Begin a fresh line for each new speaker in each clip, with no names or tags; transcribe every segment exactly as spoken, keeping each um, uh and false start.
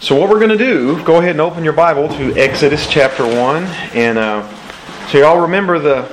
So what we're going to do, go ahead and open your Bible to Exodus chapter one. And uh, so you all remember the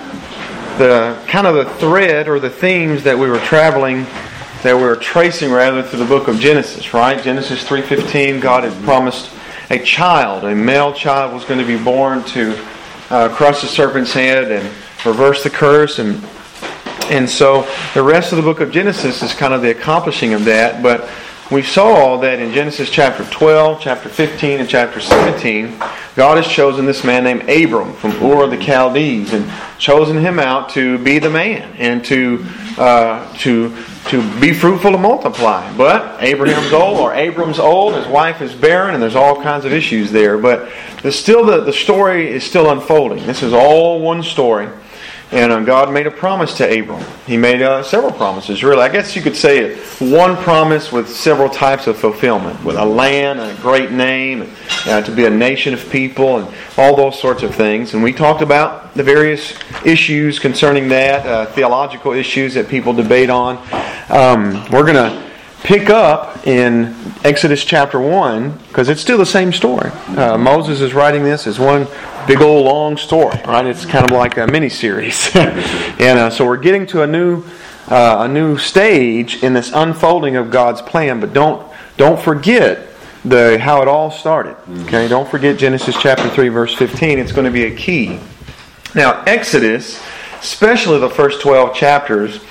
the kind of the thread or the themes that we were traveling, that we were tracing rather through the book of Genesis, right? Genesis three fifteen, God had promised a child, a male child was going to be born to uh, crush the serpent's head and reverse the curse. And, and so the rest of the book of Genesis is kind of the accomplishing of that. But we saw that in Genesis chapter twelve, chapter fifteen, and chapter seventeen, God has chosen this man named Abram from Ur of the Chaldees and chosen him out to be the man and to uh, to to be fruitful and multiply. But Abraham's old, or Abram's old, his wife is barren, and there's all kinds of issues there. But there's still the, the story is still unfolding. This is all one story. And uh, God made a promise to Abram. He made uh, several promises, really. I guess you could say it, one promise with several types of fulfillment. With a land, and a great name, uh, to be a nation of people, and all those sorts of things. And we talked about the various issues concerning that, uh, theological issues that people debate on. Um, we're going to pick up in Exodus chapter one, because it's still the same story. Uh, Moses is writing this as one big old long story, right? It's kind of like a mini-series. and uh, so we're getting to a new uh, a new stage in this unfolding of God's plan, but don't don't forget the how it all started. Okay, don't forget Genesis chapter three, verse fifteen. It's going to be a key. Now, Exodus, especially the first twelve chapters,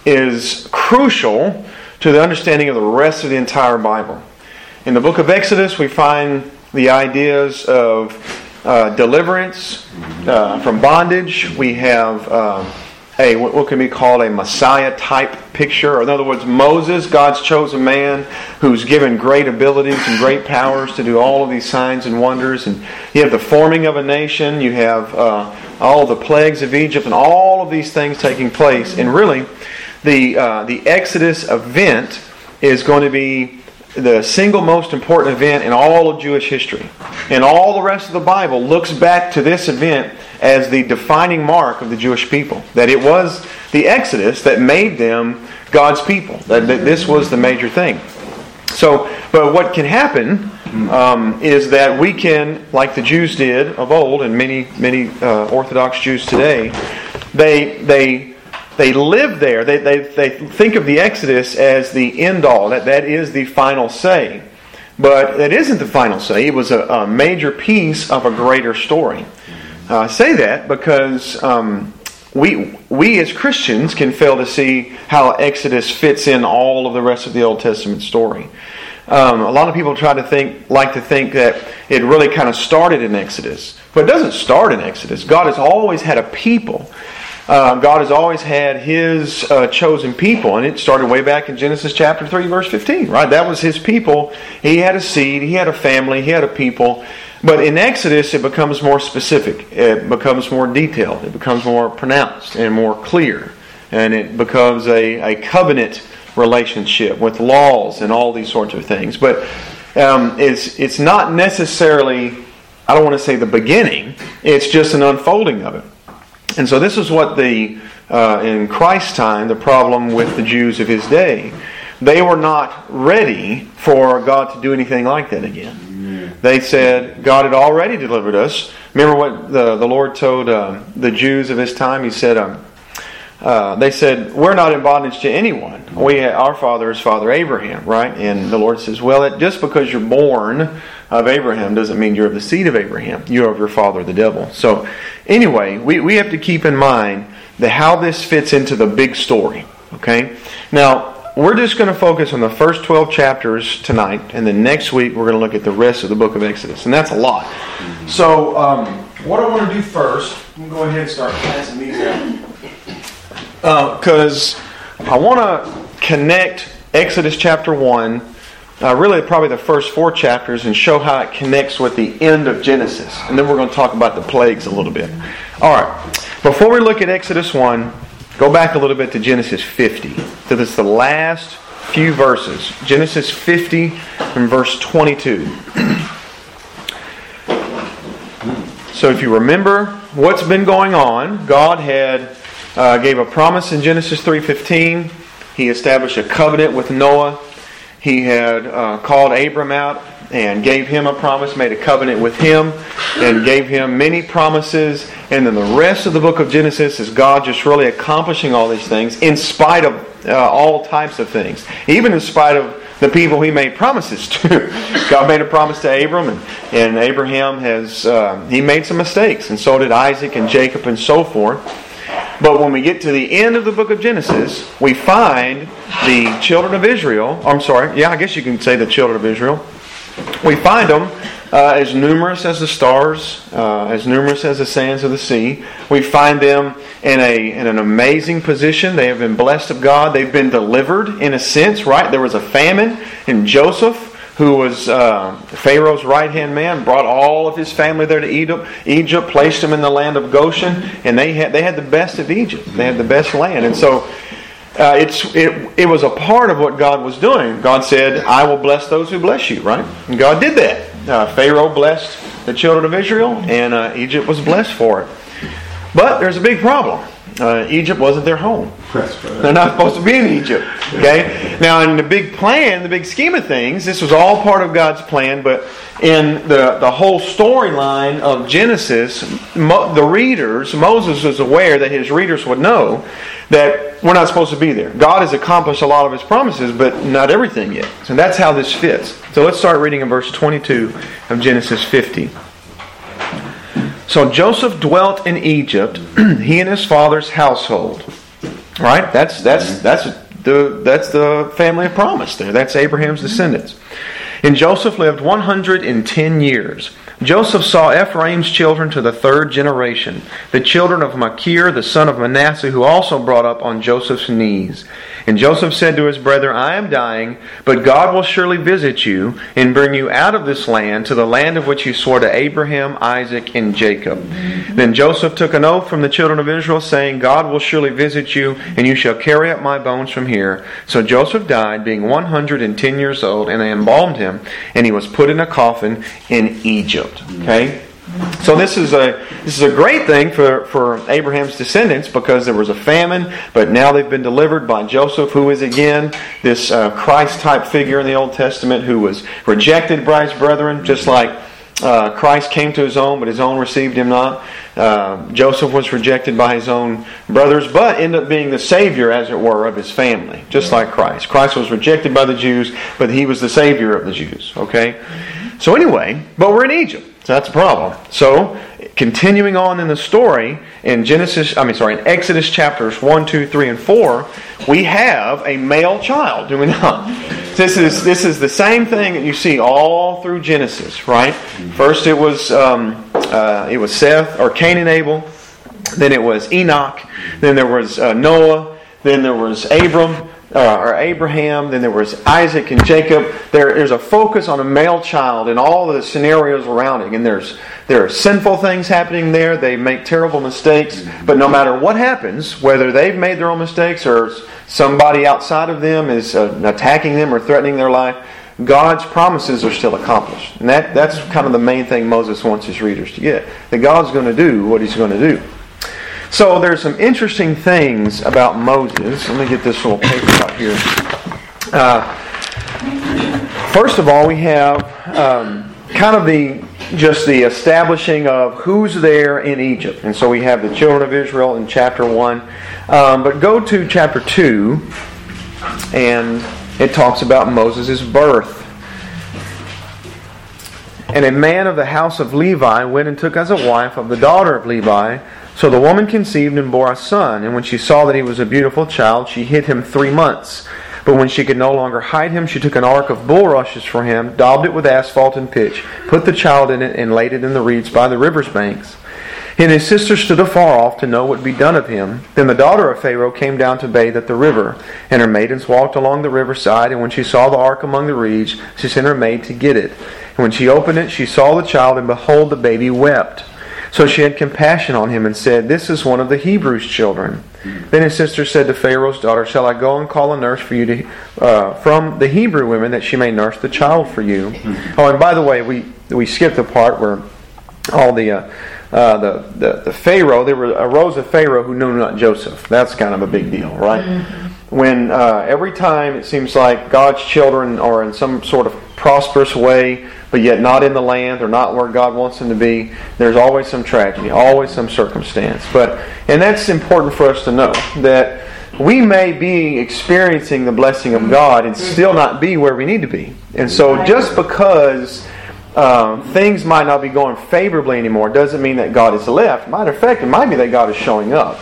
is crucial to the understanding of the rest of the entire Bible. In the book of Exodus, we find the ideas of uh, deliverance uh, from bondage. We have uh, a what, what can be called a Messiah-type picture. Or in other words, Moses, God's chosen man, who's given great abilities and great powers to do all of these signs and wonders. And you have the forming of a nation. You have uh, all the plagues of Egypt and all of these things taking place. And really, The uh, the Exodus event is going to be the single most important event in all of Jewish history. And all the rest of the Bible looks back to this event as the defining mark of the Jewish people. That it was the Exodus that made them God's people. That, that this was the major thing. So, but what can happen um, is that we can, like the Jews did of old, and many many uh, Orthodox Jews today, they they They live there. They, they they think of the Exodus as the end all. That that is the final say. But it isn't the final say. It was a, a major piece of a greater story. Uh, I say that because um, we we as Christians can fail to see how Exodus fits in all of the rest of the Old Testament story. Um, a lot of people try to think, like to think that it really kind of started in Exodus, but it doesn't start in Exodus. God has always had a people. Uh, God has always had His uh, chosen people, and it started way back in Genesis chapter three, verse fifteen, right? That was His people. He had a seed, He had a family, He had a people. But in Exodus, it becomes more specific. It becomes more detailed. It becomes more pronounced and more clear. And it becomes a, a covenant relationship with laws and all these sorts of things. But um, it's it's not necessarily, I don't want to say the beginning, it's just an unfolding of it. And so this is what the, uh, in Christ's time, the problem with the Jews of His day. They were not ready for God to do anything like that again. Yeah. They said, God had already delivered us. Remember what the, the Lord told um, the Jews of His time? He said, um, uh, they said, we're not in bondage to anyone. We, our father is Father Abraham, right? And the Lord says, well, it, just because you're born of Abraham doesn't mean you're of the seed of Abraham. You're of your father, the devil. So anyway, we, we have to keep in mind that how this fits into the big story. Okay? Now, we're just going to focus on the first twelve chapters tonight, and then next week we're going to look at the rest of the book of Exodus. And that's a lot. Mm-hmm. So, um, what I want to do first, I'm going to go ahead and start passing these out. Because uh, I want to connect Exodus chapter one, Uh, really probably the first four chapters, and show how it connects with the end of Genesis. And then we're going to talk about the plagues a little bit. Alright, before we look at Exodus one, go back a little bit to Genesis fifty. So this is the last few verses. Genesis fifty and verse twenty-two. So if you remember what's been going on, God had uh, gave a promise in Genesis three fifteen. He established a covenant with Noah. He had uh, called Abram out and gave him a promise, made a covenant with him, and gave him many promises. And then the rest of the book of Genesis is God just really accomplishing all these things in spite of uh, all types of things. Even in spite of the people he made promises to. God made a promise to Abram, and, and Abraham has, uh, he made some mistakes, and so did Isaac and Jacob and so forth. But when we get to the end of the book of Genesis, we find the children of Israel, I'm sorry, yeah, I guess you can say the children of Israel. We find them uh, as numerous as the stars, uh, as numerous as the sands of the sea. We find them in a in an amazing position. They have been blessed of God. They've been delivered in a sense, right? There was a famine, and Joseph, who was uh, Pharaoh's right-hand man, brought all of his family there to Egypt, Egypt, placed them in the land of Goshen, and they had they had the best of Egypt. They had the best land. And so uh, it's it, it was a part of what God was doing. God said, I will bless those who bless you, right? And God did that. Uh, Pharaoh blessed the children of Israel, and uh, Egypt was blessed for it. But there's a big problem. Uh, Egypt wasn't their home. They're not supposed to be in Egypt. Okay. Now, in the big plan, the big scheme of things, this was all part of God's plan. But in the the whole storyline of Genesis, Mo, the readers, Moses was aware that his readers would know that we're not supposed to be there. God has accomplished a lot of His promises, but not everything yet. So that's how this fits. So let's start reading in verse twenty-two of Genesis fifty. So Joseph dwelt in Egypt, he and his father's household. Right? That's that's that's the that's the family of promise there. That's Abraham's descendants. And Joseph lived one hundred ten years. Joseph saw Ephraim's children to the third generation, the children of Machir, the son of Manasseh, who also brought up on Joseph's knees. And Joseph said to his brethren, I am dying, but God will surely visit you and bring you out of this land to the land of which He swore to Abraham, Isaac, and Jacob. Then Joseph took an oath from the children of Israel, saying, God will surely visit you, and you shall carry up my bones from here. So Joseph died, being one hundred ten years old, and they embalmed him, and he was put in a coffin in Egypt. Okay? So this is a this is a great thing for, for Abraham's descendants, because there was a famine, but now they've been delivered by Joseph, who is again this uh, Christ-type figure in the Old Testament who was rejected by his brethren, just like uh, Christ came to His own, but His own received Him not. Uh, Joseph was rejected by his own brothers, but ended up being the Savior, as it were, of his family, just like Christ. Christ was rejected by the Jews, but He was the Savior of the Jews. Okay? So anyway, but we're in Egypt. So that's a problem. So, continuing on in the story, in Genesis, I mean, sorry, in Exodus chapters one, two, three, and four, we have a male child, do we not? This is this is the same thing that you see all through Genesis, right? First, it was um, uh, it was Seth or Cain and Abel. Then it was Enoch. Then there was uh, Noah. Then there was Abram. Uh, or Abraham, then there was Isaac and Jacob. There, there's a focus on a male child in all the scenarios around it. And there's there are sinful things happening there. They make terrible mistakes. But no matter what happens, whether they've made their own mistakes or somebody outside of them is uh, attacking them or threatening their life, God's promises are still accomplished. And that, that's kind of the main thing Moses wants his readers to get. That God's going to do what He's going to do. So there's some interesting things about Moses. Let me get this little paper out here. Uh, first of all, we have um, kind of the just the establishing of who's there in Egypt. And so we have the children of Israel in chapter one. Um, but go to chapter two, and it talks about Moses' birth. And a man of the house of Levi went and took as a wife of the daughter of Levi. So the woman conceived and bore a son, and when she saw that he was a beautiful child, she hid him three months. But when she could no longer hide him, she took an ark of bulrushes for him, daubed it with asphalt and pitch, put the child in it, and laid it in the reeds by the river's banks. And his sister stood afar off to know what would be done of him. Then the daughter of Pharaoh came down to bathe at the river, and her maidens walked along the riverside, and when she saw the ark among the reeds, she sent her maid to get it. And when she opened it, she saw the child, and behold, the baby wept. So she had compassion on him and said, This is one of the Hebrews' children. Then his sister said to Pharaoh's daughter, Shall I go and call a nurse for you to, uh, from the Hebrew women, that she may nurse the child for you? Oh, and by the way, we we skipped the part where all the uh, uh, the, the the Pharaoh, there were arose a Pharaoh who knew not Joseph. That's kind of a big deal, right? When uh, every time it seems like God's children are in some sort of prosperous way, but yet not in the land or not where God wants them to be. There's always some tragedy, always some circumstance. But and that's important for us to know, that we may be experiencing the blessing of God and still not be where we need to be. And so just because um, things might not be going favorably anymore doesn't mean that God is left. Matter of fact, it might be that God is showing up.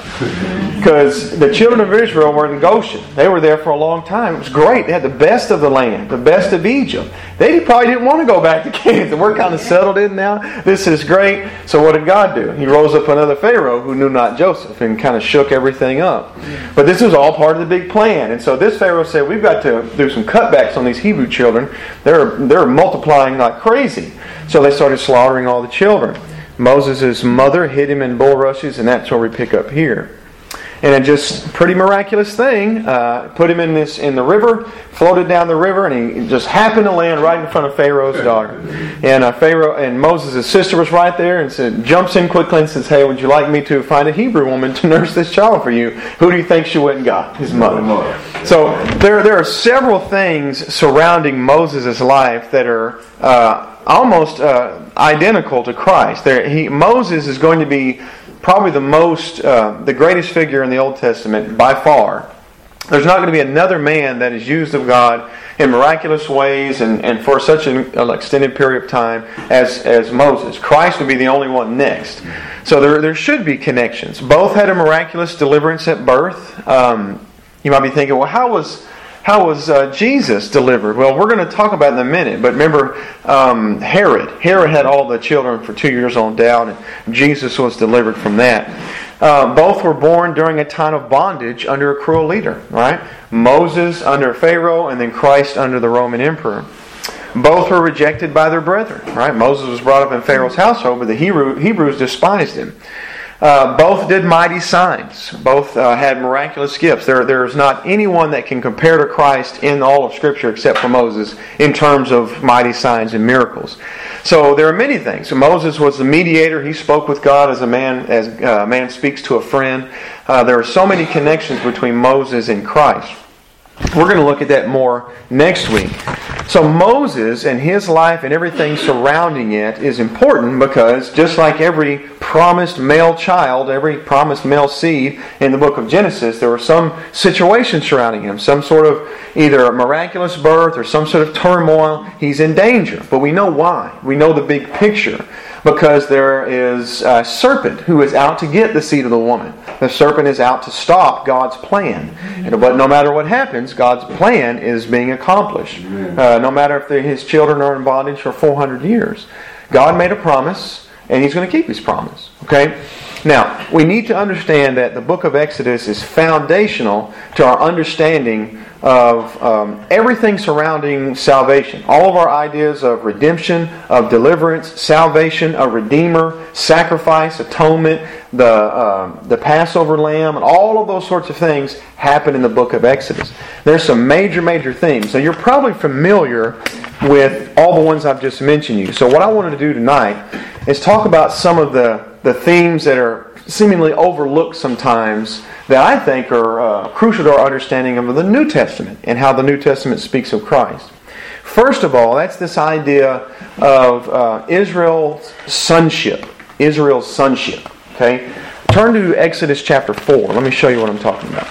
Because the children of Israel were in Goshen. They were there for a long time. It was great. They had the best of the land, the best of Egypt. They probably didn't want to go back to Canaan. We're kind of settled in now. This is great. So what did God do? He rose up another Pharaoh who knew not Joseph and kind of shook everything up. But this was all part of the big plan. And so this Pharaoh said, we've got to do some cutbacks on these Hebrew children. They're, they're multiplying like crazy. So they started slaughtering all the children. Moses' mother hid him in bulrushes, and that's where we pick up here. And a just pretty miraculous thing, uh, put him in this in the river, floated down the river, and he just happened to land right in front of Pharaoh's daughter. And uh, Pharaoh and Moses' sister was right there, and said, jumps in quickly and says, "Hey, would you like me to find a Hebrew woman to nurse this child for you?" Who do you think she went and got? His mother. So there there are several things surrounding Moses' life that are uh, almost uh, identical to Christ. There, he Moses is going to be probably the most, uh, the greatest figure in the Old Testament by far. There's not going to be another man that is used of God in miraculous ways and, and for such an extended period of time as, as Moses. Christ would be the only one next. So there, there should be connections. Both had a miraculous deliverance at birth. Um, you might be thinking, well, how was... How was uh, Jesus delivered? Well, we're going to talk about it in a minute. But remember, um, Herod. Herod had all the children for two years on down, and Jesus was delivered from that. Uh, both were born during a time of bondage under a cruel leader. Right? Moses under Pharaoh, and then Christ under the Roman emperor. Both were rejected by their brethren. Right? Moses was brought up in Pharaoh's household, but the Hebrew, Hebrews despised him. Uh, both did mighty signs. Both uh, had miraculous gifts. There, there is not anyone that can compare to Christ in all of Scripture except for Moses in terms of mighty signs and miracles. So there are many things. So Moses was the mediator. He spoke with God as a man as a man speaks to a friend. Uh, there are so many connections between Moses and Christ. We're going to look at that more next week. So Moses and his life and everything surrounding it is important because just like every promised male child, every promised male seed in the book of Genesis, there were some situations surrounding him, some sort of either a miraculous birth or some sort of turmoil. He's in danger. But we know why. We know the big picture. Because there is a serpent who is out to get the seed of the woman. The serpent is out to stop God's plan. But no matter what happens, God's plan is being accomplished. Uh, no matter if his children are in bondage for four hundred years. God made a promise, and He's going to keep His promise. Okay? Now, we need to understand that the book of Exodus is foundational to our understanding of um, everything surrounding salvation. All of our ideas of redemption, of deliverance, salvation, a redeemer, sacrifice, atonement, the uh, the Passover lamb, and all of those sorts of things happen in the book of Exodus. There's some major, major themes. So you're probably familiar with all the ones I've just mentioned you. So what I wanted to do tonight is talk about some of the, the themes that are seemingly overlooked sometimes that I think are uh, crucial to our understanding of the New Testament and how the New Testament speaks of Christ. First of all, that's this idea of uh, Israel's sonship. Israel's sonship. Okay? Turn to Exodus chapter four. Let me show you what I'm talking about.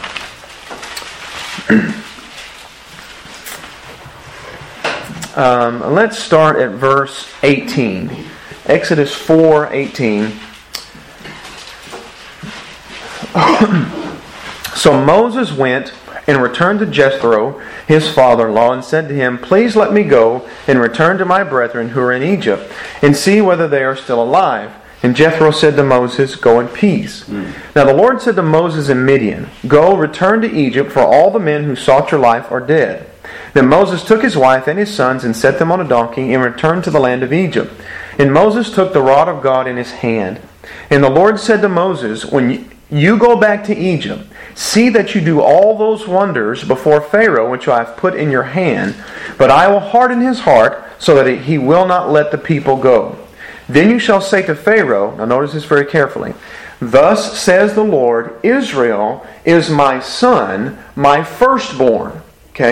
um, let's start at verse eighteen. Exodus four eighteen. So Moses went and returned to Jethro, his father-in-law, and said to him, "Please let me go and return to my brethren who are in Egypt, and see whether they are still alive." And Jethro said to Moses, "Go in peace." Mm. Now the Lord said to Moses in Midian, "Go, return to Egypt, for all the men who sought your life are dead." Then Moses took his wife and his sons and set them on a donkey and returned to the land of Egypt. And Moses took the rod of God in his hand. And the Lord said to Moses, "When you You go back to Egypt. See that you do all those wonders before Pharaoh which I have put in your hand. But I will harden his heart so that he will not let the people go. Then you shall say to Pharaoh," now notice this very carefully, "Thus says the Lord, Israel is my son, my firstborn." Okay?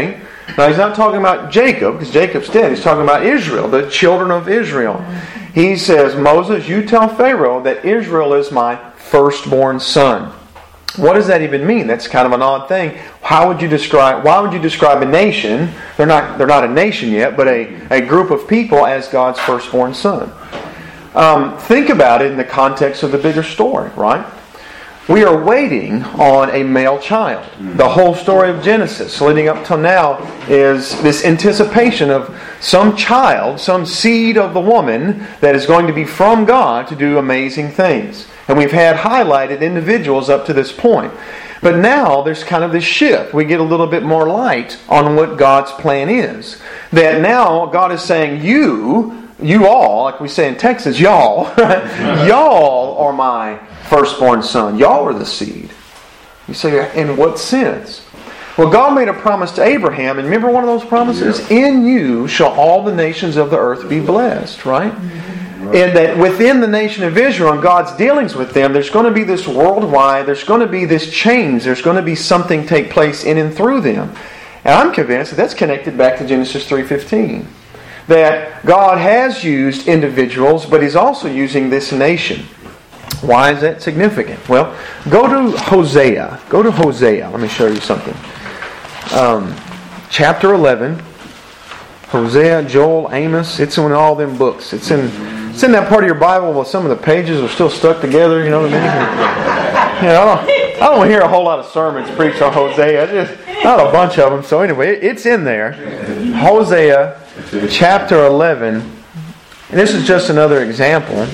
Now he's not talking about Jacob, because Jacob's dead. He's talking about Israel, the children of Israel. He says, Moses, you tell Pharaoh that Israel is my firstborn son. What does that even mean? That's kind of an odd thing. How would you describe? Why would you describe a nation? They're not. They're not a nation yet, but a, a group of people as God's firstborn son. Um, think about it in the context of the bigger story, right? We are waiting on a male child. The whole story of Genesis, leading up till now, is this anticipation of some child, some seed of the woman that is going to be from God to do amazing things. And we've had highlighted individuals up to this point. But now there's kind of this shift. We get a little bit more light on what God's plan is. That now God is saying, you, you all, like we say in Texas, y'all, y'all are my firstborn son. Y'all are the seed. You say, in what sense? Well, God made a promise to Abraham, and remember one of those promises? Yeah. In you shall all the nations of the earth be blessed, right? And that within the nation of Israel and God's dealings with them, there's going to be this worldwide, there's going to be this change, there's going to be something take place in and through them. And I'm convinced that that's connected back to Genesis three fifteen. That God has used individuals, but He's also using this nation. Why is that significant? Well, go to Hosea. Go to Hosea. Let me show you something. Um, chapter eleven. Hosea, Joel, Amos. It's in all them books. It's in it's in that part of your Bible where some of the pages are still stuck together. You know what I mean? You know, I don't, I don't hear a whole lot of sermons preached on Hosea. Just not a bunch of them. So anyway, it's in there. Hosea, chapter eleven. And this is just another example.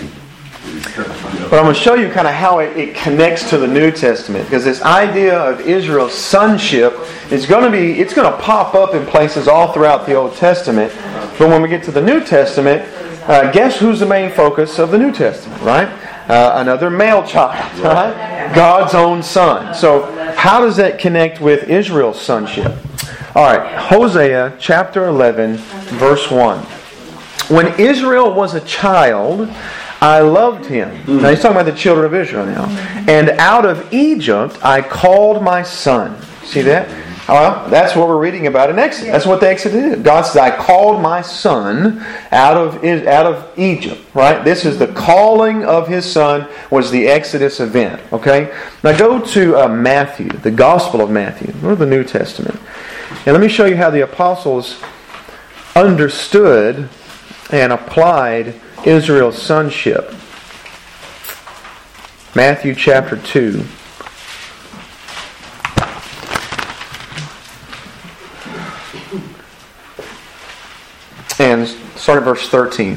But I'm going to show you kind of how it, it connects to the New Testament. Because this idea of Israel's sonship is going to be, it's going to pop up in places all throughout the Old Testament. But when we get to the New Testament, uh, guess who's the main focus of the New Testament, right? Uh, another male child, right? God's own son. So how does that connect with Israel's sonship? All right, Hosea chapter eleven, verse one. When Israel was a child, I loved him. Mm. Now he's talking about the children of Israel now. And out of Egypt I called my son. See that? Well, that's what we're reading about in Exodus. That's what the Exodus is. God says, I called my son out of out of Egypt. Right? This is the calling of his son was the Exodus event. Okay? Now go to uh, Matthew, the Gospel of Matthew, or the New Testament. And let me show you how the apostles understood and applied Israel's sonship. Matthew chapter two. And start at verse thirteen.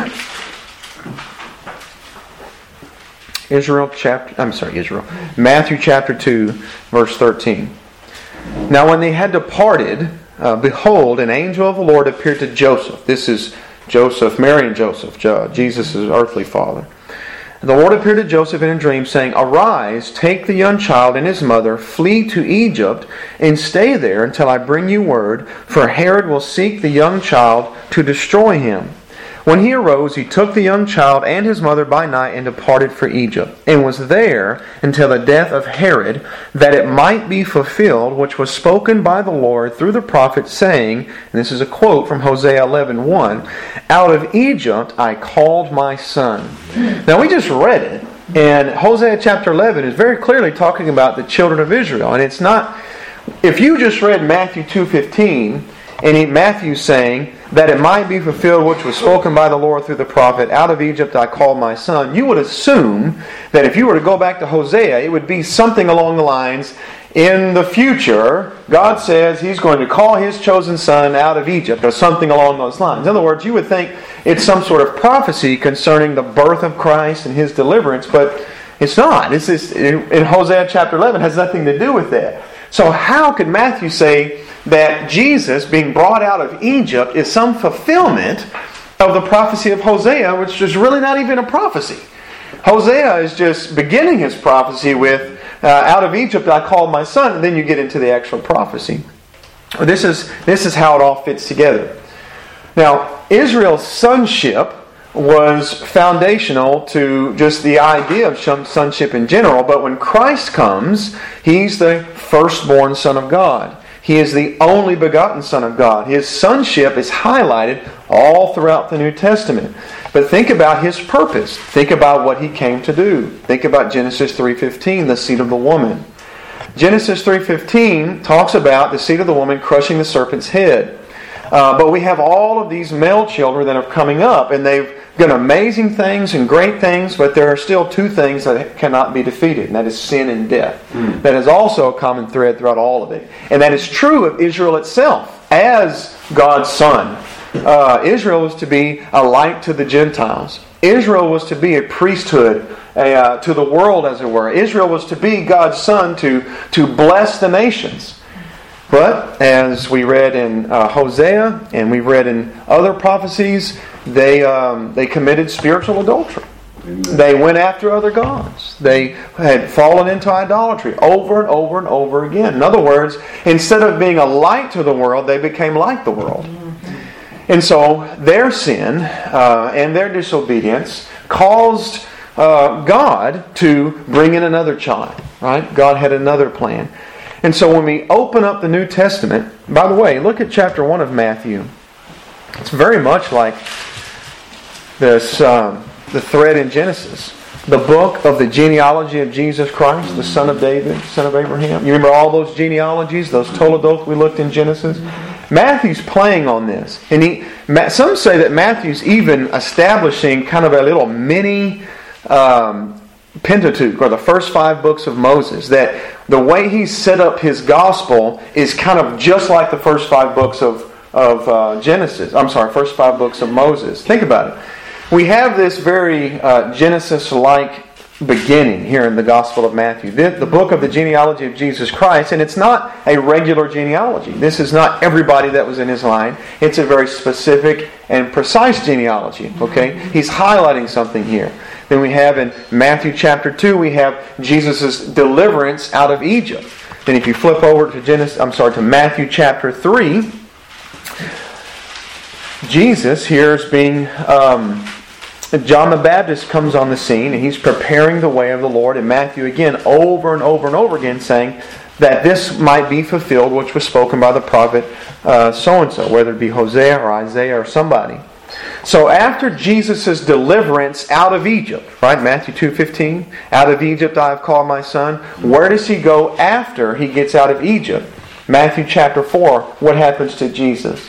Israel chapter I'm sorry, Israel. Matthew chapter two, verse thirteen. Now when they had departed, uh, behold, an angel of the Lord appeared to Joseph. This is Joseph, Mary and Joseph, Jesus' earthly father. The Lord appeared to Joseph in a dream, saying, Arise, take the young child and his mother, flee to Egypt, and stay there until I bring you word, for Herod will seek the young child to destroy him. When he arose, he took the young child and his mother by night and departed for Egypt, and was there until the death of Herod, that it might be fulfilled, which was spoken by the Lord through the prophet, saying, and this is a quote from Hosea eleven one, Out of Egypt I called my son. Now we just read it, and Hosea chapter eleven is very clearly talking about the children of Israel, and it's not, if you just read Matthew two fifteen, and Matthew's saying that it might be fulfilled which was spoken by the Lord through the prophet, out of Egypt I called my son, you would assume that if you were to go back to Hosea, it would be something along the lines, in the future, God says He's going to call His chosen son out of Egypt, or something along those lines. In other words, you would think it's some sort of prophecy concerning the birth of Christ and His deliverance, but it's not. It's just, in Hosea chapter eleven, it has nothing to do with that. So how could Matthew say that Jesus being brought out of Egypt is some fulfillment of the prophecy of Hosea, which is really not even a prophecy? Hosea is just beginning his prophecy with, uh, out of Egypt I called my son, and then you get into the actual prophecy. This is, this is how it all fits together. Now, Israel's sonship was foundational to just the idea of sonship in general, but when Christ comes, He's the firstborn Son of God. He is the only begotten Son of God. His sonship is highlighted all throughout the New Testament. But think about His purpose. Think about what He came to do. Think about Genesis three fifteen, the seed of the woman. Genesis three fifteen talks about the seed of the woman crushing the serpent's head. Uh, but we have all of these male children that are coming up, and they've done amazing things and great things, but there are still two things that cannot be defeated, and that is sin and death. Mm. That is also a common thread throughout all of it. And that is true of Israel itself as God's son. Uh, Israel was to be a light to the Gentiles. Israel was to be a priesthood a, uh, to the world, as it were. Israel was to be God's son to, to bless the nations. But as we read in uh, Hosea, and we've read in other prophecies, they um, they committed spiritual adultery. Amen. They went after other gods. They had fallen into idolatry over and over and over again. In other words, instead of being a light to the world, they became like the world. And so their sin uh, and their disobedience caused uh, God to bring in another child. Right? God had another plan. And so when we open up the New Testament, by the way, look at chapter one of Matthew. It's very much like this, um, the thread in Genesis. The book of the genealogy of Jesus Christ, the son of David, son of Abraham. You remember all those genealogies, those Toledoth we looked in Genesis? Matthew's playing on this. And he, some say that Matthew's even establishing kind of a little mini um, Pentateuch, or the first five books of Moses, that the way he set up his gospel is kind of just like the first five books of, of uh, Genesis. I'm sorry, first five books of Moses. Think about it. We have this very uh, Genesis-like beginning here in the Gospel of Matthew. The, the book of the genealogy of Jesus Christ, and it's not a regular genealogy. This is not everybody that was in his line. It's a very specific and precise genealogy. Okay, he's highlighting something here. Then we have in Matthew chapter two, we have Jesus' deliverance out of Egypt. Then if you flip over to Genesis, I'm sorry, to Matthew chapter three, Jesus here is being, um, John the Baptist comes on the scene, and he's preparing the way of the Lord. And Matthew again, over and over and over again, saying that this might be fulfilled, which was spoken by the prophet uh, so-and-so, whether it be Hosea or Isaiah or somebody. So after Jesus' deliverance out of Egypt, right, Matthew two fifteen, out of Egypt I have called my son, where does he go after he gets out of Egypt? Matthew chapter four, what happens to Jesus?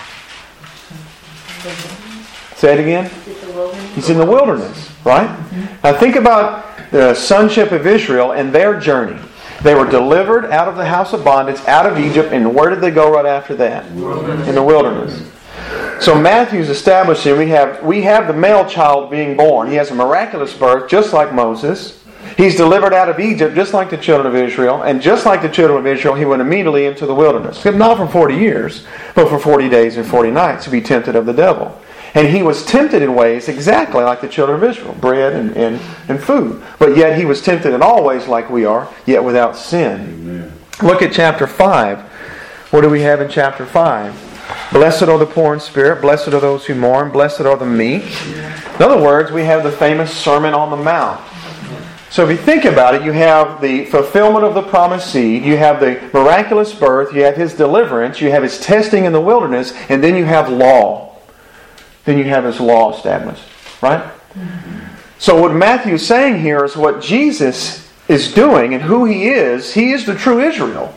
Say it again. He's in the wilderness, right? Now think about the sonship of Israel and their journey. They were delivered out of the house of bondage, out of Egypt, and where did they go right after that? In the wilderness. So Matthew's establishing we have we have the male child being born. He has a miraculous birth, just like Moses. He's delivered out of Egypt, just like the children of Israel. And just like the children of Israel, he went immediately into the wilderness. Not for forty years, but for forty days and forty nights to be tempted of the devil. And he was tempted in ways exactly like the children of Israel, bread and, and, and food. But yet he was tempted in all ways like we are, yet without sin. Amen. Look at chapter five. What do we have in chapter five? Blessed are the poor in spirit, blessed are those who mourn, blessed are the meek. In other words, we have the famous Sermon on the Mount. So if you think about it, you have the fulfillment of the promised seed, you have the miraculous birth, you have His deliverance, you have His testing in the wilderness, and then you have law. Then you have His law established. Right? Mm-hmm. So what Matthew is saying here is what Jesus is doing and who He is. He is the true Israel.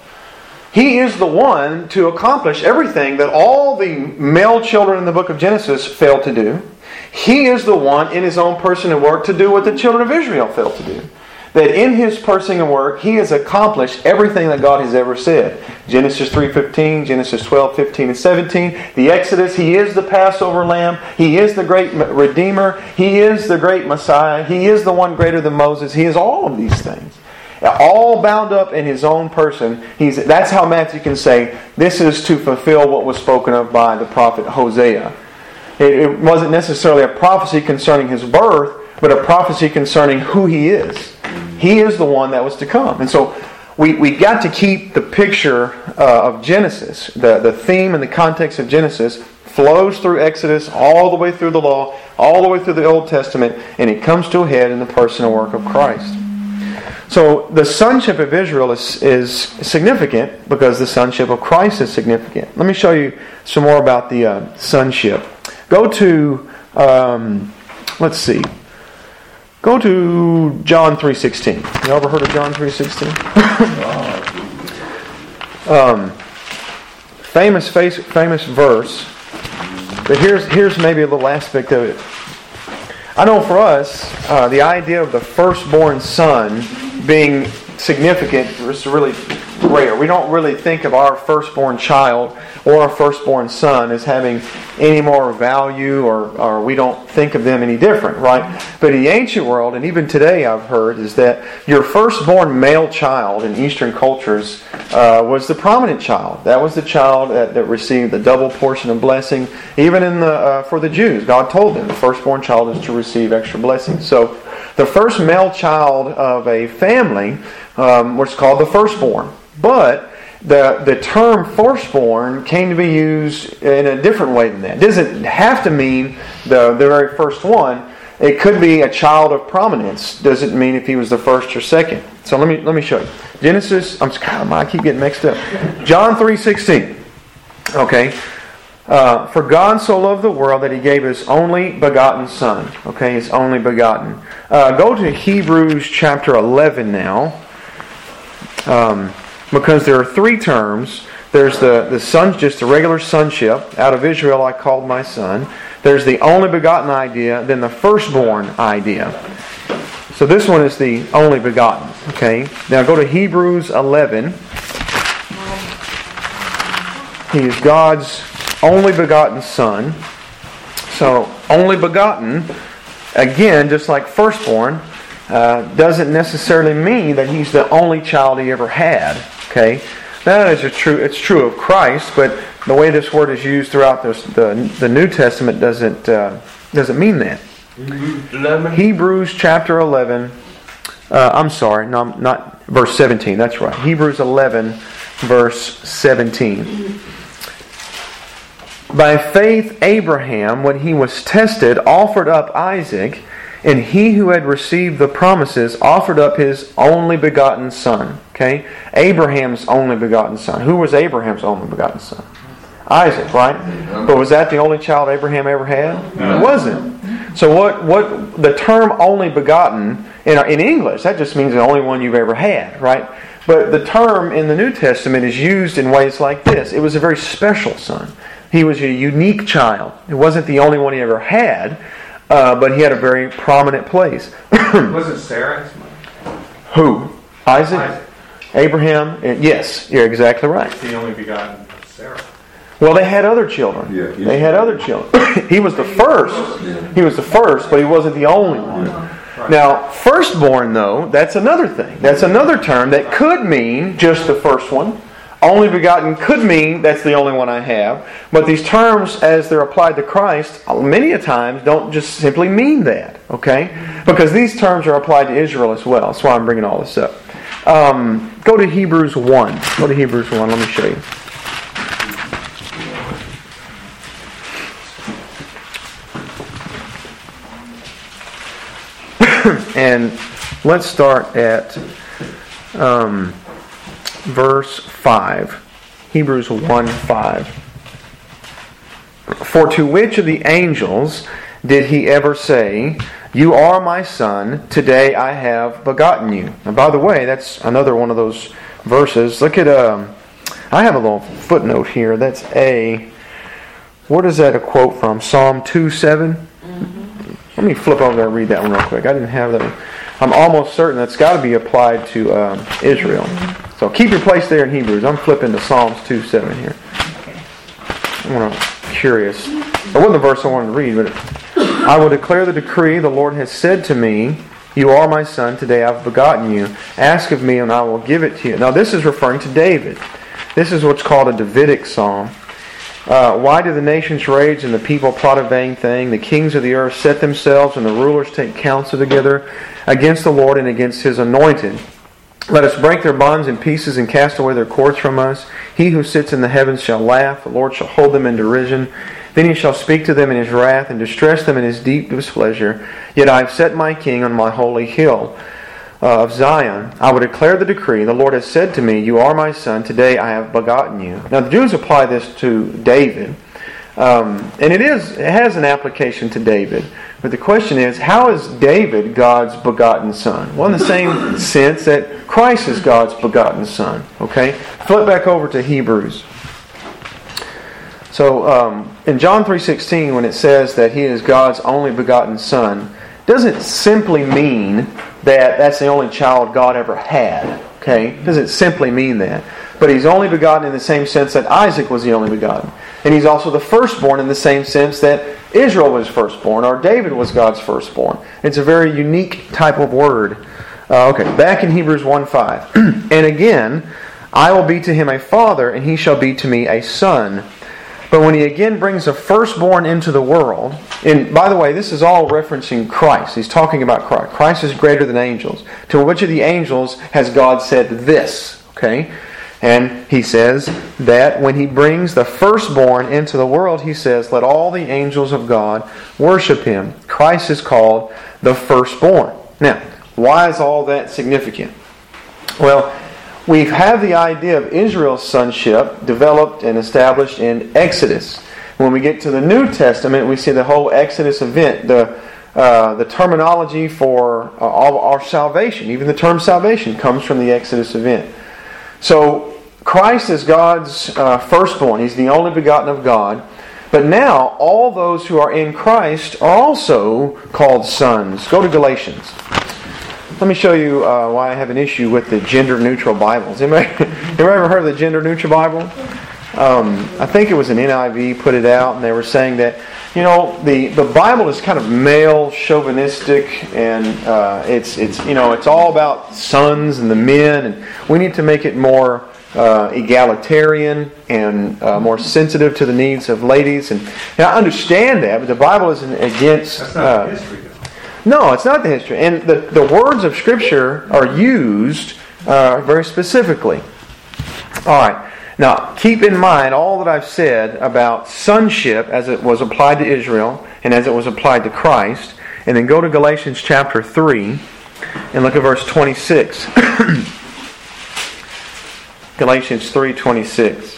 He is the one to accomplish everything that all the male children in the book of Genesis failed to do. He is the one in His own person and work to do what the children of Israel failed to do. That in His person and work, He has accomplished everything that God has ever said. Genesis three fifteen, Genesis twelve fifteen and seventeen. The Exodus, He is the Passover Lamb. He is the great Redeemer. He is the great Messiah. He is the one greater than Moses. He is all of these things. All bound up in His own person. He's, that's how Matthew can say, this is to fulfill what was spoken of by the prophet Hosea. It, it wasn't necessarily a prophecy concerning His birth, but a prophecy concerning who He is. He is the one that was to come. And so we, we got to keep the picture uh, of Genesis. The, the theme and the context of Genesis flows through Exodus, all the way through the law, all the way through the Old Testament, and it comes to a head in the person and work of Christ. So the sonship of Israel is, is significant because the sonship of Christ is significant. Let me show you some more about the uh, sonship. Go to, um, let's see, go to John three sixteen. You ever heard of John three sixteen? um, famous, famous verse, but here's here's maybe a little aspect of it. I know for us, uh, the idea of the firstborn son being significant is really rare. We don't really think of our firstborn child or our firstborn son as having any more value, or, or we don't think of them any different, right? But in the ancient world, and even today I've heard, is that your firstborn male child in Eastern cultures uh, was the prominent child. That was the child that, that received the double portion of blessing. Even in the uh, for the Jews, God told them the firstborn child is to receive extra blessings. So the first male child of a family um, was called the firstborn. But the the term firstborn came to be used in a different way than that. It doesn't have to mean the, the very first one. It could be a child of prominence. Doesn't mean if he was the first or second. So let me let me show you. Genesis, I'm God, I keep getting mixed up. John three sixteen. Okay. Uh, For God so loved the world that He gave His only begotten Son. Okay, His only begotten. Uh, go to Hebrews chapter eleven now. Um, because there are three terms. There's the, the son, just a regular sonship. Out of Israel I called my son. There's the only begotten idea. Then the firstborn idea. So this one is the only begotten. Okay. Now go to Hebrews eleven. He is God's only begotten Son. So, only begotten, again, just like firstborn, uh, doesn't necessarily mean that He's the only child He ever had. Okay, that is a true. It's true of Christ, but the way this word is used throughout this, the the New Testament doesn't uh, doesn't mean that. eleven. Hebrews chapter eleven. Uh, I'm sorry, no, not verse seventeen. That's right. Hebrews eleven, verse seventeen. By faith Abraham, when he was tested, offered up Isaac, and he who had received the promises offered up his only begotten son. Okay? Abraham's only begotten son. Who was Abraham's only begotten son? Isaac, right? But was that the only child Abraham ever had? No. It wasn't. So what, what the term only begotten, in, in English, that just means the only one you've ever had, right? But the term in the New Testament is used in ways like this. It was a very special son. He was a unique child. It wasn't the only one he ever had, uh, but he had a very prominent place.
Wasn't Sarah his mother?
Who? Isaac? Isaac. Abraham? Yes, you're exactly right.
The only begotten Sarah.
Well, they had other children. Yeah, they had other children. He was the first. He was the first, but he wasn't the only one. Right. Now, firstborn, though, that's another thing. That's another term that could mean just the first one. Only begotten could mean that's the only one I have. But these terms, as they're applied to Christ, many a times don't just simply mean that. Okay? Because these terms are applied to Israel as well. That's why I'm bringing all this up. Um, go to Hebrews one. Go to Hebrews one. Let me show you. And let's start at um, verse five. Hebrews one five. For to which of the angels did he ever say, "You are my son, today I have begotten you"? And by the way, that's another one of those verses. Look at, um, I have a little footnote here. That's a, what is that a quote from? Psalm two seven? Let me flip over there and read that one real quick. I didn't have that one. I'm almost certain that's got to be applied to um, Israel. So keep your place there in Hebrews. I'm flipping to Psalms two seven here. I'm curious. It wasn't the verse I wanted to read, but I will declare the decree. The Lord has said to me, "You are my son. Today I've begotten you. Ask of me, and I will give it to you." Now this is referring to David. This is what's called a Davidic psalm. Uh, Why do the nations rage and the people plot a vain thing? The kings of the earth set themselves and the rulers take counsel together against the Lord and against His anointed. Let us break their bonds in pieces and cast away their cords from us. He who sits in the heavens shall laugh. The Lord shall hold them in derision. Then He shall speak to them in His wrath and distress them in His deep displeasure. Yet I have set my king on my holy hill. uh, of Zion, I will declare the decree. The Lord has said to me, you are my son. Today I have begotten you. Now the Jews apply this to David. Um, and it is it has an application to David. But the question is, how is David God's begotten son? Well, in the same sense that Christ is God's begotten son. Okay? Flip back over to Hebrews. So um, in John three sixteen, when it says that He is God's only begotten son, doesn't simply mean that that's the only child God ever had. Okay? Doesn't simply mean that. But He's only begotten in the same sense that Isaac was the only begotten. And He's also the firstborn in the same sense that Israel was firstborn, or David was God's firstborn. It's a very unique type of word. Uh, okay, back in Hebrews one five. And again, I will be to him a father, and he shall be to me a son. But when He again brings the firstborn into the world, and by the way, this is all referencing Christ. He's talking about Christ. Christ is greater than angels. To which of the angels has God said this? Okay? And He says that when He brings the firstborn into the world, He says, let all the angels of God worship Him. Christ is called the firstborn. Now, why is all that significant? Well, we have the idea of Israel's sonship developed and established in Exodus. When we get to the New Testament, we see the whole Exodus event, the uh, the terminology for uh, all our salvation, even the term salvation, comes from the Exodus event. So, Christ is God's uh, firstborn. He's the only begotten of God. But now, all those who are in Christ are also called sons. Go to Galatians. Let me show you uh, why I have an issue with the gender-neutral Bibles. Anybody, anybody ever heard of the gender-neutral Bible? Um, I think it was an N I V put it out, and they were saying that, you know, the, the Bible is kind of male chauvinistic, and uh, it's it's you know it's all about sons and the men, and we need to make it more uh, egalitarian and uh, more sensitive to the needs of ladies. And, and I understand that, but the Bible isn't against.
That's not
uh,
history.
No, it's not the history. And the, the words of Scripture are used uh, very specifically. All right. Now, keep in mind all that I've said about sonship as it was applied to Israel and as it was applied to Christ. And then go to Galatians chapter three and look at verse twenty-six. Galatians three twenty-six.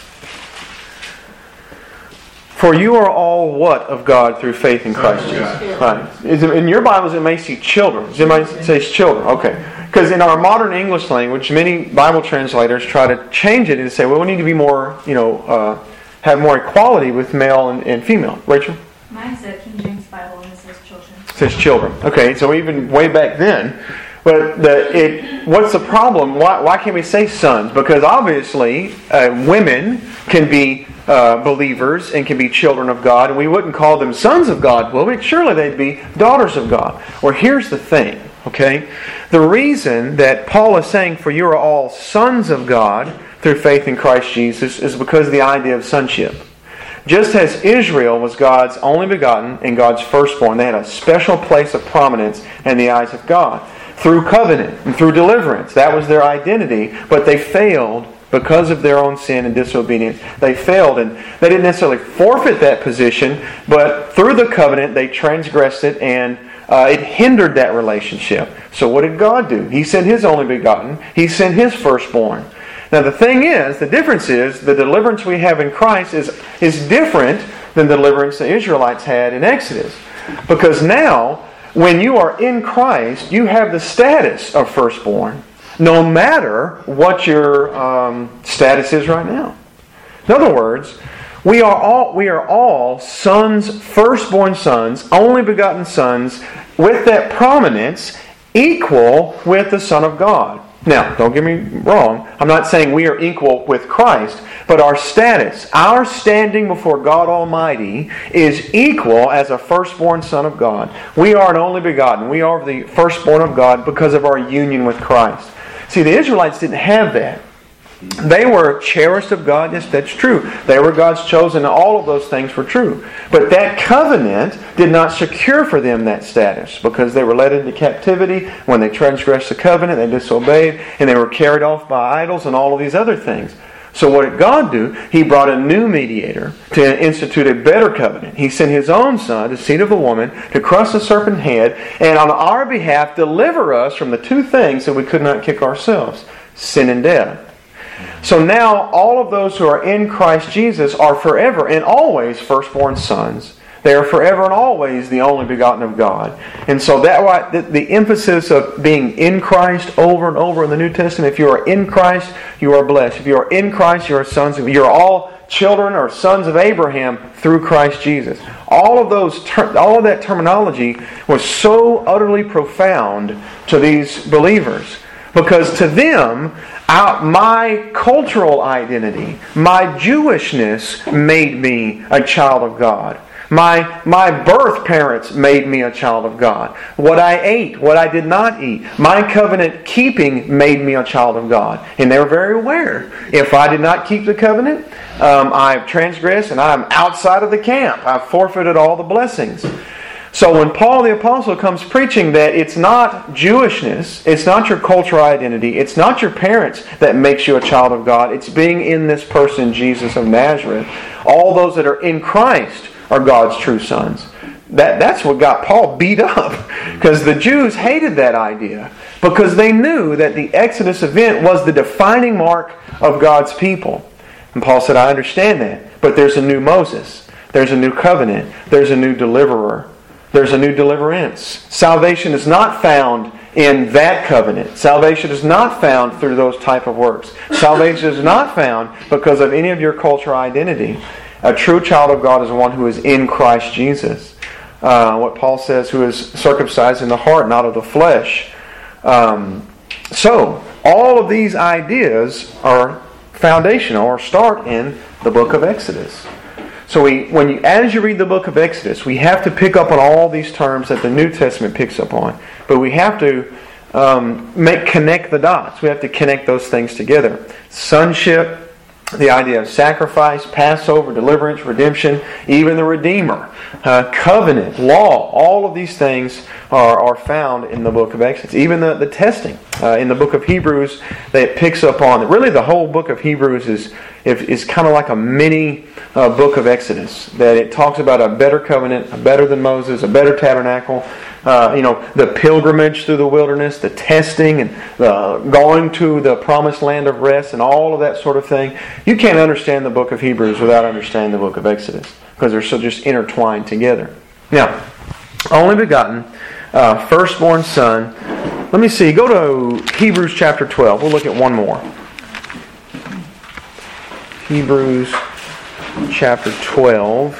For you are all what of God through faith in Christ Jesus? Right. In your Bibles it may say children. It might say children. Okay. Because in our modern English language, many Bible translators try to change it and say, well, we need to be more, you know, uh, have more equality with male and, and female. Rachel?
Mine said King James Bible and it says children.
It says children. Okay, so even way back then. But the, it, what's the problem? Why, why can't we say sons? Because obviously uh, women can be uh, believers and can be children of God, and we wouldn't call them sons of God, will we? Surely they'd be daughters of God. Well, here's the thing, okay? The reason that Paul is saying, for you are all sons of God through faith in Christ Jesus, is because of the idea of sonship. Just as Israel was God's only begotten and God's firstborn, they had a special place of prominence in the eyes of God. Through covenant and through deliverance. That was their identity, but they failed because of their own sin and disobedience. They failed, and they didn't necessarily forfeit that position, but through the covenant they transgressed it, and uh, it hindered that relationship. So what did God do? He sent His only begotten. He sent His firstborn. Now the thing is, the difference is, the deliverance we have in Christ is, is different than the deliverance the Israelites had in Exodus. Because now, when you are in Christ, you have the status of firstborn, no matter what your um, status is right now. In other words, we are all we are all sons, firstborn sons, only begotten sons, with that prominence equal with the Son of God. Now, don't get me wrong, I'm not saying we are equal with Christ, but our status, our standing before God Almighty is equal as a firstborn son of God. We are an only begotten. We are the firstborn of God because of our union with Christ. See, the Israelites didn't have that. They were cherished of God. Yes, that's true. They were God's chosen, and all of those things were true. But that covenant did not secure for them that status, because they were led into captivity. When they transgressed the covenant, they disobeyed, and they were carried off by idols and all of these other things. So what did God do? He brought a new mediator to institute a better covenant. He sent His own Son, the seed of the woman, to crush the serpent's head and on our behalf deliver us from the two things that we could not kick ourselves, sin and death. So now all of those who are in Christ Jesus are forever and always firstborn sons. They are forever and always the only begotten of God. And so that why the, the emphasis of being in Christ over and over in the New Testament, if you are in Christ, you are blessed. If you are in Christ, you are sons of, you're all children or sons of Abraham through Christ Jesus. All of those ter- all of that terminology was so utterly profound to these believers. Because to them, our, my cultural identity, my Jewishness made me a child of God. My, my birth parents made me a child of God. What I ate, what I did not eat. My covenant keeping made me a child of God. And they were very aware. If I did not keep the covenant, um, I've transgressed and I'm outside of the camp. I've forfeited all the blessings. So when Paul the Apostle comes preaching that it's not Jewishness, it's not your cultural identity, it's not your parents that makes you a child of God, it's being in this person, Jesus of Nazareth. All those that are in Christ are God's true sons. That, that's what got Paul beat up. Because the Jews hated that idea. Because they knew that the Exodus event was the defining mark of God's people. And Paul said, I understand that. But there's a new Moses. There's a new covenant. There's a new deliverer. There's a new deliverance. Salvation is not found in that covenant. Salvation is not found through those type of works. Salvation is not found because of any of your cultural identity. A true child of God is one who is in Christ Jesus. Uh, what Paul says, who is circumcised in the heart, not of the flesh. Um, so, all of these ideas are foundational or start in the book of Exodus. So we, when you, as you read the book of Exodus, we have to pick up on all these terms that the New Testament picks up on. But we have to um, make connect the dots. We have to connect those things together. Sonship, the idea of sacrifice, Passover, deliverance, redemption, even the Redeemer, uh, covenant, law, all of these things are, are found in the book of Exodus. Even the, the testing uh, in the book of Hebrews that it picks up on. Really the whole book of Hebrews is, is kind of like a mini uh, book of Exodus. That it talks about a better covenant, a better than Moses, a better tabernacle, Uh, you know, the pilgrimage through the wilderness, the testing, and the going to the promised land of rest, and all of that sort of thing. You can't understand the book of Hebrews without understanding the book of Exodus, because they're so just intertwined together. Now, only begotten, uh, firstborn son. Let me see. Go to Hebrews chapter twelve. We'll look at one more. Hebrews chapter twelve.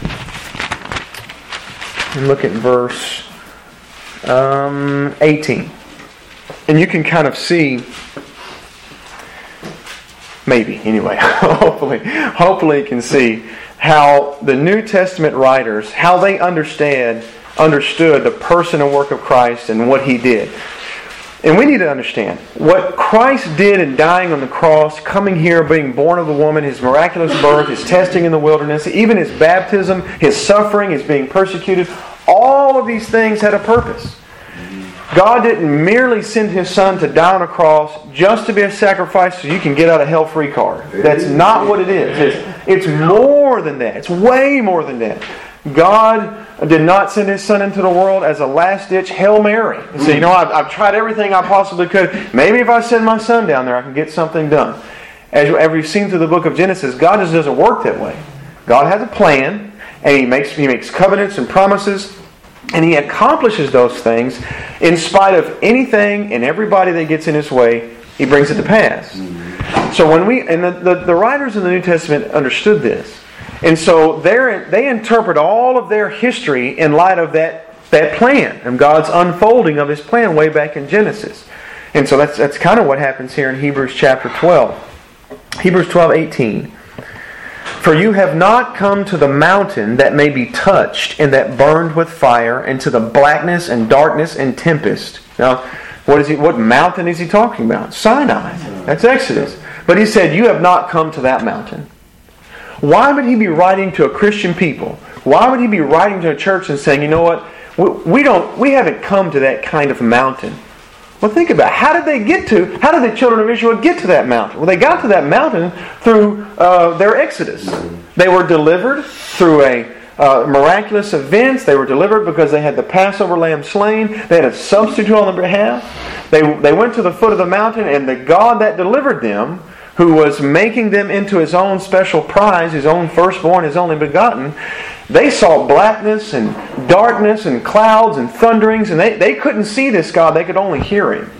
And look at verse Um, eighteen. And you can kind of see, maybe anyway, hopefully, hopefully you can see how the New Testament writers, how they understand, understood the person and work of Christ and what He did. And we need to understand what Christ did in dying on the cross, coming here, being born of the woman, His miraculous birth, His testing in the wilderness, even His baptism, His suffering, His being persecuted. All of these things had a purpose. God didn't merely send His Son to die on a cross just to be a sacrifice so you can get out a hell-free card. That's not what it is. It's, it's more than that. It's way more than that. God did not send His Son into the world as a last-ditch Hail Mary. He said, you know, I've, I've tried everything I possibly could. Maybe if I send my Son down there, I can get something done. As, as we've seen through the book of Genesis, God just doesn't work that way. God has a plan, and He makes, He makes covenants and promises, and He accomplishes those things in spite of anything and everybody that gets in His way. He brings it to pass. So when we and the, the, the writers in the New Testament understood this, and so they they interpret all of their history in light of that that plan and God's unfolding of His plan way back in Genesis. And so that's that's kind of what happens here in Hebrews chapter twelve. Hebrews twelve eighteen. For you have not come to the mountain that may be touched and that burned with fire, and to the blackness and darkness and tempest. Now, what is he? What mountain is he talking about? Sinai. That's Exodus. But he said, you have not come to that mountain. Why would he be writing to a Christian people? Why would he be writing to a church and saying, you know what? We, we don't. We haven't come to that kind of mountain. Well, think about it. How did they get to, how did the children of Israel get to that mountain? Well, they got to that mountain through uh, their exodus. They were delivered through a uh, miraculous events. They were delivered because they had the Passover lamb slain. They had a substitute on their behalf. They, they went to the foot of the mountain, and the God that delivered them, who was making them into His own special prize, His own firstborn, His only begotten, they saw blackness and darkness and clouds and thunderings, and they, they couldn't see this God. They could only hear Him.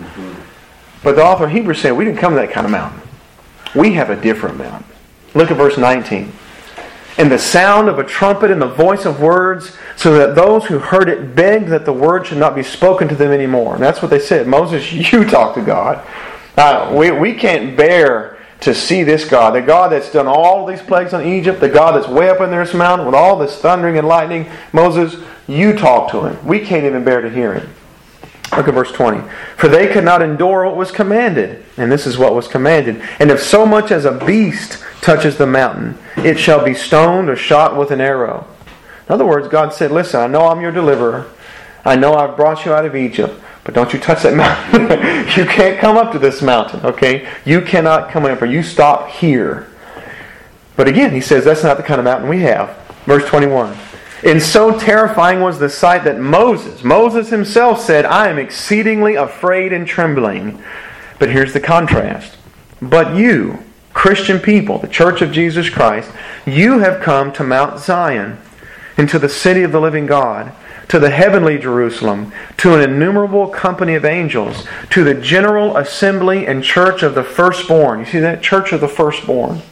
But the author of Hebrews said, we didn't come to that kind of mountain. We have a different mountain. Look at verse nineteen. And the sound of a trumpet and the voice of words, so that those who heard it begged that the word should not be spoken to them anymore. And that's what they said. Moses, you talk to God. Uh, we, we can't bear to see this God, the God that's done all these plagues on Egypt, the God that's way up in this mountain with all this thundering and lightning. Moses, you talk to Him. We can't even bear to hear Him. Look at verse twenty. For they could not endure what was commanded. And this is what was commanded. And if so much as a beast touches the mountain, it shall be stoned or shot with an arrow. In other words, God said, listen, I know I'm your deliverer. I know I've brought you out of Egypt. But don't you touch that mountain. You can't come up to this mountain, okay? You cannot come up, or you stop here. But again, he says that's not the kind of mountain we have. Verse twenty-one. And so terrifying was the sight that Moses, Moses himself said, I am exceedingly afraid and trembling. But here's the contrast. But you, Christian people, the Church of Jesus Christ, you have come to Mount Zion, into the city of the living God, to the heavenly Jerusalem, to an innumerable company of angels, to the general assembly and church of the firstborn. You see that? Church of the firstborn.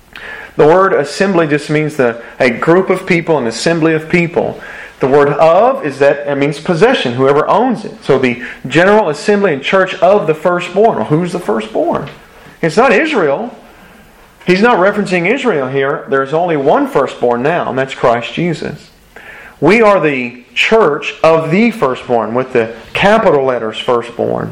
The word assembly just means the, a group of people, an assembly of people. The word of is that it means possession, whoever owns it. So the general assembly and church of the firstborn. Well, who's the firstborn? It's not Israel. He's not referencing Israel here. There's only one firstborn now, and that's Christ Jesus. We are the church of the firstborn, with the capital letters firstborn,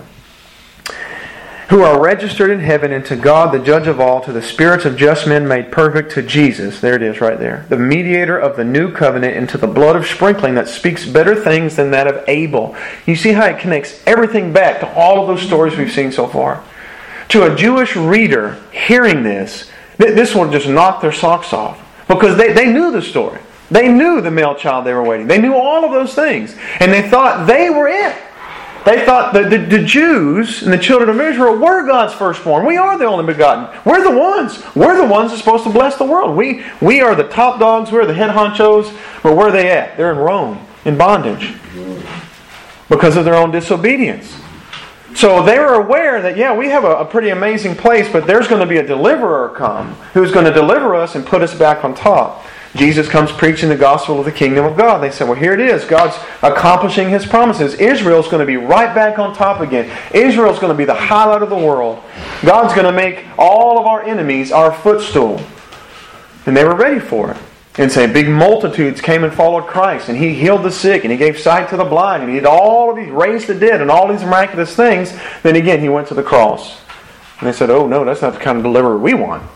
who are registered in heaven, and to God, the judge of all, to the spirits of just men made perfect, to Jesus, there it is right there, the mediator of the new covenant, and to the blood of sprinkling that speaks better things than that of Abel. You see how it connects everything back to all of those stories we've seen so far. To a Jewish reader hearing this, this will just knock their socks off, because they, they knew the story. They knew the male child they were waiting. They knew all of those things. And they thought they were it. They thought that the, the Jews and the children of Israel were God's firstborn. We are the only begotten. We're the ones. We're the ones that's supposed to bless the world. We, we are the top dogs. We're the head honchos. But where are they at? They're in Rome, in bondage, because of their own disobedience. So they were aware that, yeah, we have a, a pretty amazing place, but there's going to be a deliverer come who's going to deliver us and put us back on top. Jesus comes preaching the gospel of the kingdom of God. They said, well, here it is. God's accomplishing His promises. Israel's going to be right back on top again. Israel's going to be the highlight of the world. God's going to make all of our enemies our footstool. And they were ready for it. And say, big multitudes came and followed Christ. And He healed the sick. And He gave sight to the blind. And He did all of these, raised the dead, and all these miraculous things. Then again, He went to the cross. And they said, oh no, that's not the kind of deliverer we want.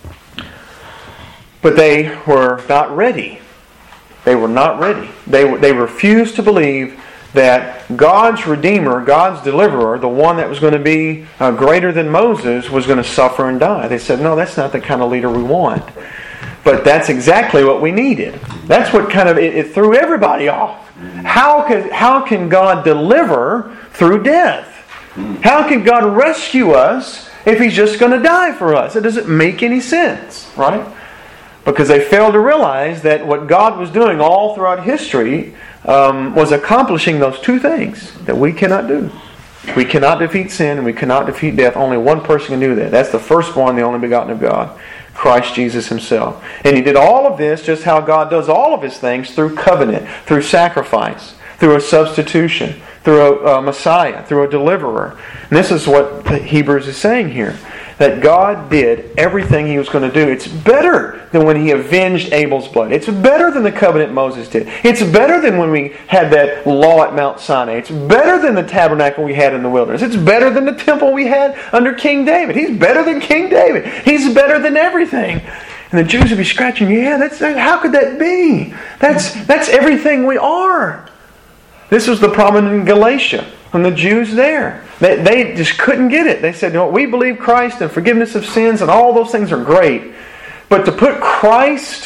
But they were not ready. They were not ready. They, they refused to believe that God's Redeemer, God's Deliverer, the one that was going to be uh, greater than Moses, was going to suffer and die. They said, no, that's not the kind of leader we want. But that's exactly what we needed. That's what kind of, it, it threw everybody off. How can, how can God deliver through death? How can God rescue us if He's just going to die for us? It doesn't make any sense, right? Because they failed to realize that what God was doing all throughout history um, was accomplishing those two things that we cannot do. We cannot defeat sin and we cannot defeat death. Only one person can do that. That's the firstborn, the only begotten of God, Christ Jesus Himself. And He did all of this just how God does all of His things, through covenant, through sacrifice, through a substitution, through a, a Messiah, through a deliverer. And this is what Hebrews is saying here. That God did everything He was going to do. It's better than when He avenged Abel's blood. It's better than the covenant Moses did. It's better than when we had that law at Mount Sinai. It's better than the tabernacle we had in the wilderness. It's better than the temple we had under King David. He's better than King David. He's better than everything. And the Jews would be scratching, yeah, that's how could that be? That's, that's everything we are. This was the problem in Galatia, from the Jews there. They, they just couldn't get it. They said, no, we believe Christ and forgiveness of sins and all those things are great. But to put Christ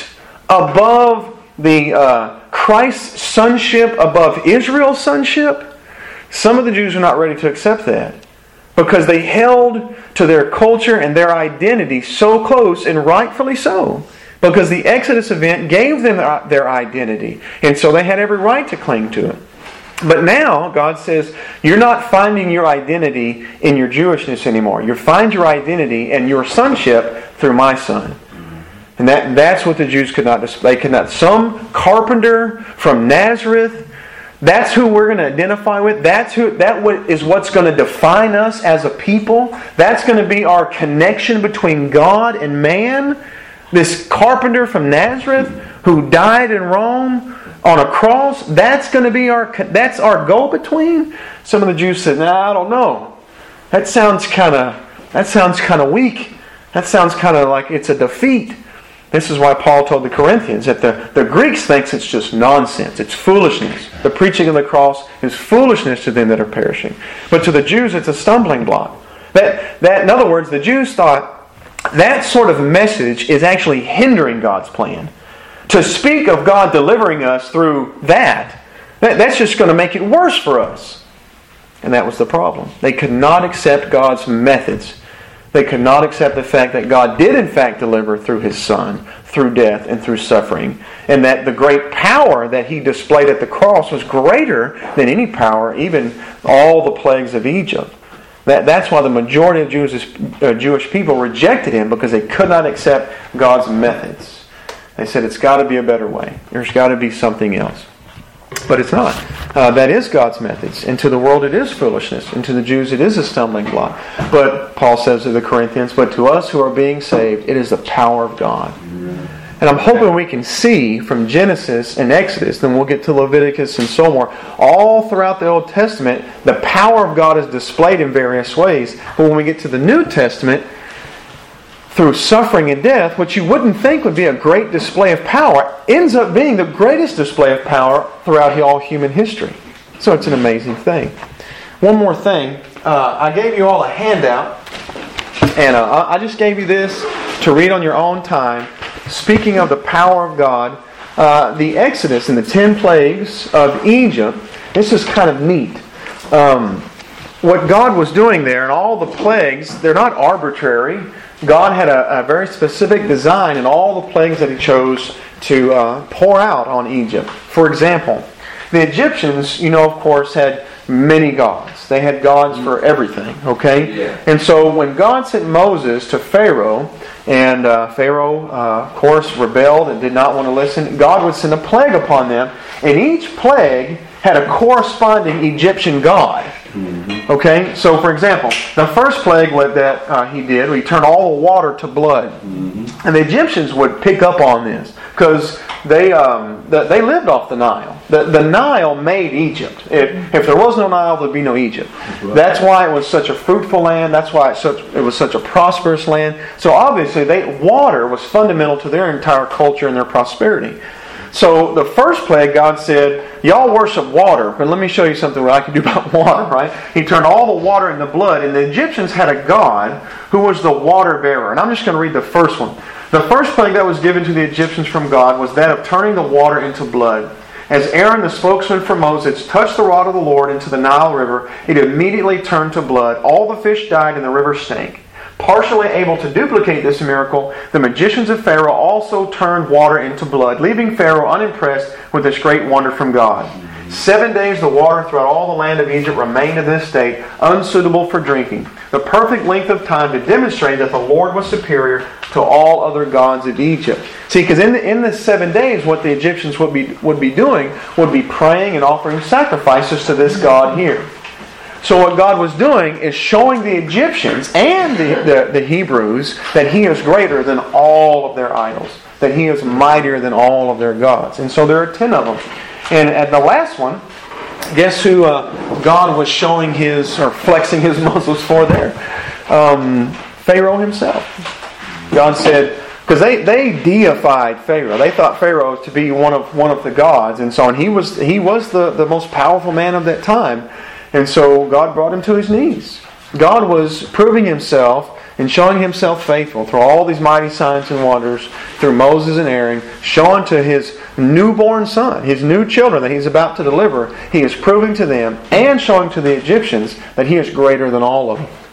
above the uh, Christ's sonship above Israel's sonship, some of the Jews were not ready to accept that. Because they held to their culture and their identity so close, and rightfully so. Because the Exodus event gave them their identity. And so they had every right to cling to it. But now, God says, you're not finding your identity in your Jewishness anymore. You find your identity and your sonship through my Son. And that, that's what the Jews could not display. Could not. Some carpenter from Nazareth, that's who we're going to identify with. That's who. That is what's going to define us as a people. That's going to be our connection between God and man. This carpenter from Nazareth who died in Rome on a cross. That's going to be our. That's our go-between. Some of the Jews said, "Nah, I don't know. That sounds kind of. That sounds kind of weak. That sounds kind of like it's a defeat." This is why Paul told the Corinthians that the, the Greeks thinks it's just nonsense. It's foolishness. The preaching of the cross is foolishness to them that are perishing. But to the Jews, it's a stumbling block. That, that, in other words, the Jews thought that sort of message is actually hindering God's plan. To speak of God delivering us through that, that that's just going to make it worse for us. And that was the problem. They could not accept God's methods. They could not accept the fact that God did in fact deliver through His Son, through death and through suffering, and that the great power that He displayed at the cross was greater than any power, even all the plagues of Egypt. That, that's why the majority of Jewish, uh, Jewish people rejected Him, because they could not accept God's methods. They said, it's got to be a better way. There's got to be something else. But it's not. Uh, that is God's methods. And to the world it is foolishness. And to the Jews it is a stumbling block. But Paul says to the Corinthians, but to us who are being saved, it is the power of God. And I'm hoping we can see from Genesis and Exodus, then we'll get to Leviticus and so more, all throughout the Old Testament, the power of God is displayed in various ways. But when we get to the New Testament, through suffering and death, which you wouldn't think would be a great display of power, ends up being the greatest display of power throughout all human history. So it's an amazing thing. One more thing. Uh, I gave you all a handout, and uh, I just gave you this to read on your own time. Speaking of the power of God, uh, the Exodus and the ten plagues of Egypt, this is kind of neat. Um, what God was doing there, and all the plagues, they're not arbitrary. God had a, a very specific design in all the plagues that He chose to uh, pour out on Egypt. For example, the Egyptians, you know, of course, had many gods. They had gods for everything, okay?
Yeah.
And so when God sent Moses to Pharaoh, and uh, Pharaoh, uh, of course, rebelled and did not want to listen, God would send a plague upon them, and each plague had a corresponding Egyptian god. Okay, so for example, the first plague that uh, he did, he turned all the water to blood. Mm-hmm. And the Egyptians would pick up on this because they um, the, they lived off the Nile. The, the Nile made Egypt. If, if there was no Nile, there'd be no Egypt. Right. That's why it was such a fruitful land. That's why it, such, it was such a prosperous land. So obviously, they, water was fundamental to their entire culture and their prosperity. So the first plague, God said, y'all worship water, but let me show you something what I can do about water, right? He turned all the water into blood, and the Egyptians had a god who was the water bearer. And I'm just going to read the first one. The first plague that was given to the Egyptians from God was that of turning the water into blood. As Aaron, the spokesman for Moses, touched the rod of the Lord into the Nile River, it immediately turned to blood. All the fish died and the river stank. Partially able to duplicate this miracle, the magicians of Pharaoh also turned water into blood, leaving Pharaoh unimpressed with this great wonder from God. Seven days the water throughout all the land of Egypt remained in this state, unsuitable for drinking. The perfect length of time to demonstrate that the Lord was superior to all other gods of Egypt. See, because in the, in the seven days, what the Egyptians would be would be doing would be praying and offering sacrifices to this God here. So what God was doing is showing the Egyptians and the, the, the Hebrews that He is greater than all of their idols. That He is mightier than all of their gods. And so there are ten of them. And at the last one, guess who uh, God was showing His, or flexing His muscles for there? Um, Pharaoh himself. God said, Because they, they deified Pharaoh. They thought Pharaoh to be one of one of the gods and so on. He was he was the, the most powerful man of that time. And so God brought him to his knees. God was proving Himself and showing Himself faithful through all these mighty signs and wonders, through Moses and Aaron, showing to His newborn son, His new children that He's about to deliver. He is proving to them and showing to the Egyptians that He is greater than all of them.